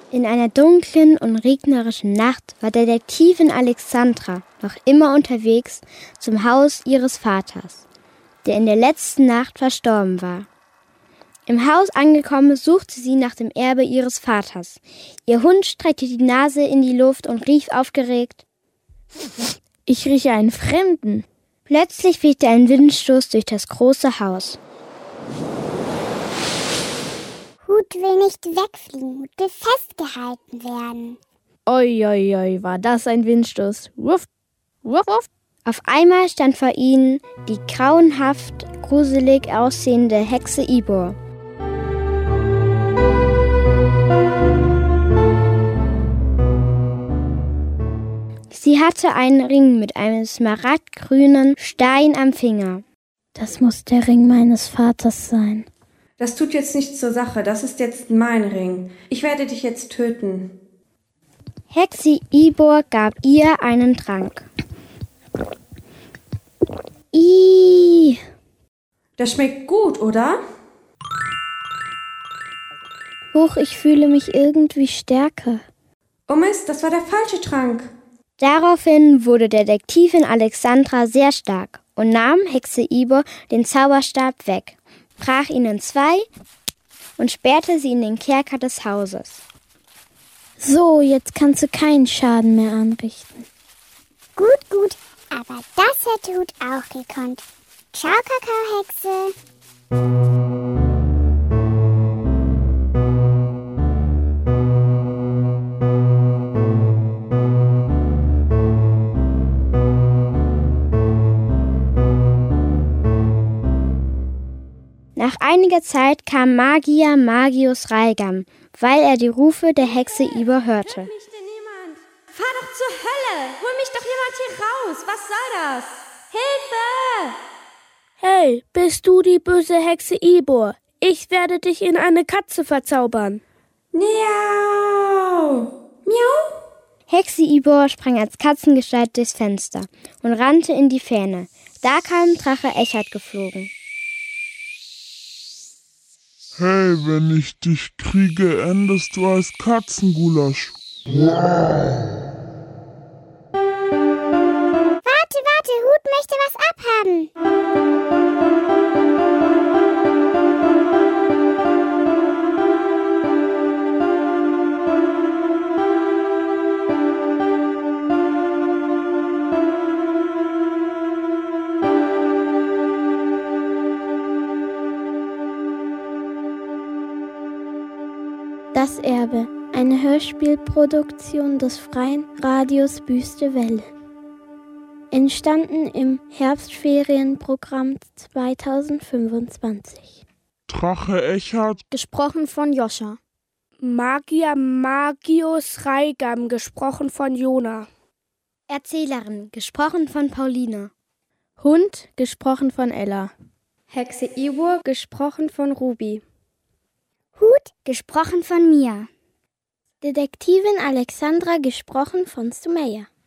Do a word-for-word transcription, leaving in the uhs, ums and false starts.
In einer dunklen und regnerischen Nacht war Detektivin Alexandra noch immer unterwegs zum Haus ihres Vaters, der in der letzten Nacht verstorben war. Im Haus angekommen, suchte sie nach dem Erbe ihres Vaters. Ihr Hund streckte die Nase in die Luft und rief aufgeregt: Ich rieche einen Fremden. Plötzlich wehte ein Windstoß durch das große Haus. Hut will nicht wegfliegen, Hut will festgehalten werden. Oi, oi, oi, war das ein Windstoß. Wuff, wuff, wuff. Auf einmal stand vor ihnen die grauenhaft, gruselig aussehende Hexe Ibor. Sie hatte einen Ring mit einem smaragdgrünen Stein am Finger. Das muss der Ring meines Vaters sein. Das tut jetzt nichts zur Sache, das ist jetzt mein Ring. Ich werde dich jetzt töten. Hexe Ibor gab ihr einen Trank. Ih! Das schmeckt gut, oder? Huch, ich fühle mich irgendwie stärker. Oh Mist, das war der falsche Trank. Daraufhin wurde Detektivin Alexandra sehr stark und nahm Hexe Ibor den Zauberstab weg, brach ihn in zwei und sperrte sie in den Kerker des Hauses. So, jetzt kannst du keinen Schaden mehr anrichten. Gut, gut, aber das hätte Hut auch gekonnt. Ciao, Kakaohexe. Nach einiger Zeit kam Magier Magius Reigam, weil er die Rufe der Hexe Ibor hörte. Hört mich denn niemand? Fahr doch zur Hölle! Hol mich doch jemand hier raus! Was soll das? Hilfe! Hey, bist du die böse Hexe Ibor? Ich werde dich in eine Katze verzaubern. Miau! Miau! Hexe Ibor sprang als Katzengestalt durchs Fenster und rannte in die Ferne. Da kam Drache Echard geflogen. Hey, wenn ich dich kriege, endest du als Katzengulasch. Warte, warte, Hut möchte was abhaben. Das Erbe, eine Hörspielproduktion des Freien Radios Wüste Welle. Entstanden im Herbstferienprogramm zweitausendfünfundzwanzig. Drache Echard, Gesprochen von Joscha. Magier Magius Reigam, gesprochen von Jona. Erzählerin, gesprochen von Pauline. Hund, gesprochen von Ella. Hexe Ibor, gesprochen von Ruby. Hut, gesprochen von Mia. Detektivin Alexandra, gesprochen von Sumaya.